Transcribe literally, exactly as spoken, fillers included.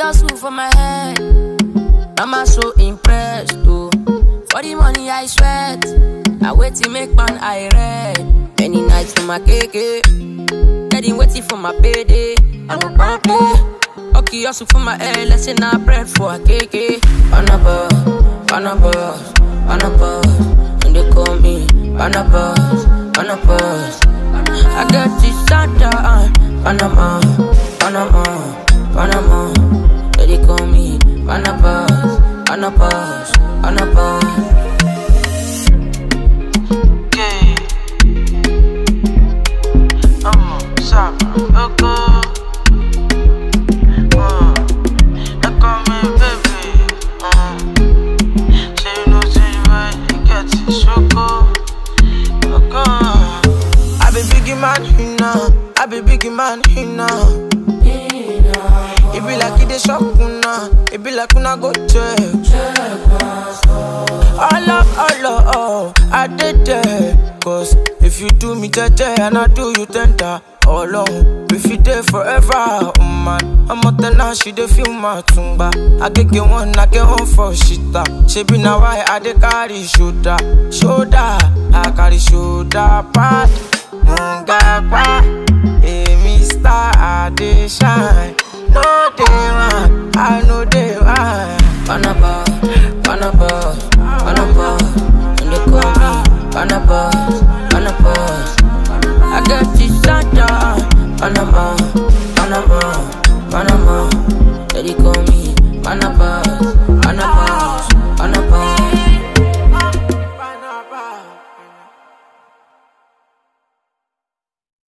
hustle for my head. Mama so impressed, oh. For the money I sweat, I wait to make man I read. Many nights for my cake, getting waiting for my payday. I'm a pumpy, okay, hustle for my head. Let's say now bread for a cake. Banabas, Banabas, Banabas, and they call me Banabas, Banabas. I get this Santa, Panama, Panama, Panama. They call me Banabas, Banabas, Banabas. Yeah, I'm a summer, okay. Uh, they call me baby. Uh, say you know, say you right, you get it, shoko. Okay. I be biggie man, you know. I be biggie man, you know. It be like it is shock, una. It be like una go check. All up, all up, oh, I did that. Cause if you do me jaja and I do you tender, all along, if you there forever, oh man. I'm out there now, she dey feel my tumba. I get get one, I get one for shita. She be now why I dey carry shoulder, shoulder. I carry shoulder pad, munga pa. Hey, Mister I dey shine.